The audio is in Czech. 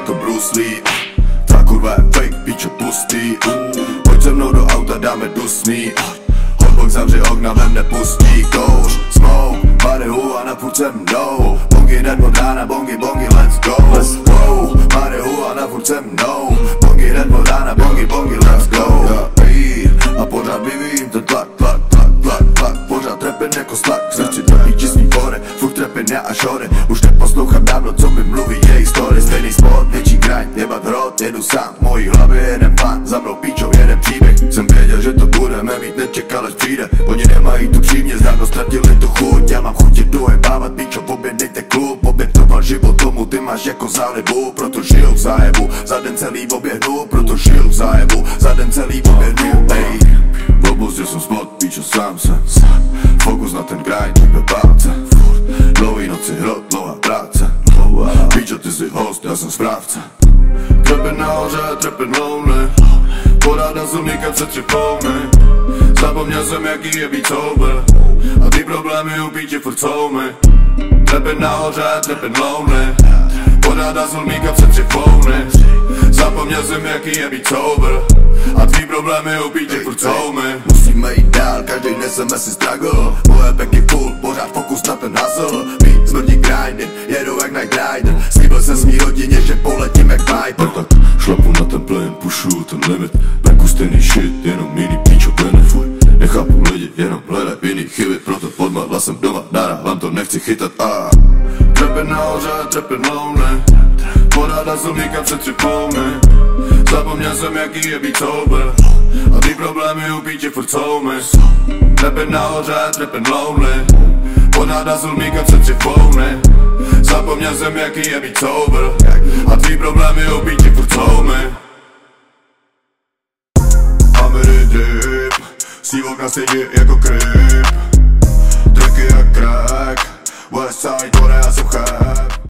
jako Bruce Lee. Ta kurva je fake, pičo pustý. Pojď se mnou do auta, dáme dusný. Hotbox zavři okna, vem nepustí kouř. Smoke, marihuana furt se mnou. Bongy hned od rána, bongy, bongy, let's go. Wow, marihuana furt se mnou. Bongy hned od rána, bongy, bongy, let's go. A pořád vyvím ten tlak, tlak, tlak, tlak, tlak. Pořád trepin jako slak, srdci trpí čistý fore. Furt trepin já a šore. Už neposlouchám dávno, co mi mluví jejich story. Stejný spot, větší grind, jebat hrot. Jedu sám, v mojí hlavě jeden fan. Za mnou píčou jeden příběh. Jsem věděl, že to budeme mít, nečekal až přijde. Oni nemají tu přímě, zdávno ztratili tu chuť. Já mám chuť je dojebávat, píčo, objednejte klub. Obětoval život tomu, ty máš jako zálibu. Proto žiju v zájebu, za den celý oběhnu. Proto žiju v zájebu, za den celý oběhnu. Ej, obustil jsem spot, píčo, sám se. Fokus na ten grind, líbe báce. Dlouhý noci, hrot, dlouhá práce. Píčo, ty jsi host, já jsem správce. Trepin nahoře, trepin lonely. Poráda zulníka před 3 plouny. Zapomněl jsem, jaký je být sober. A ty problémy u píči furt jsou mi. Trepin nahoře, trepin lonely. Poráda zulníka před 3 plouny. Zapomněl jsem, jaký je být sober. A tvý problémy u píči furt jsou mi. Musíme jít dál, každý neseme si struggle. Moje back je full, pořád fokus na ten hustle. My smrdí grinding, jedou jak Night Rider. Slíbil jsem svý rodině, že poletím jak Viper. Tak šlapu na ten plyn, pushuju ten limit. Venku stejný shit, jenom jiný píčo benefit. Nechápu lidi, jenom hledaj jiný chyby. Proto podmadla jsem doma, nahrávám to, nechci chytat. Trepin nahoře, trepin lonely. Poráda zulníka před 3 plouny. Zapomněl jsem, jaký je být sober. A ty problémy u píči furt jsou mi. Trepin nahoře, trepin lonely. Poráda zulníka před 3 plouny. Zapomněl jsem, jaký je být sober. A tvý problémy u píči furt jsou mi. Amery drip, sívok na stage jako creep. Tracky jak crack, Westside, Korea jsem chép.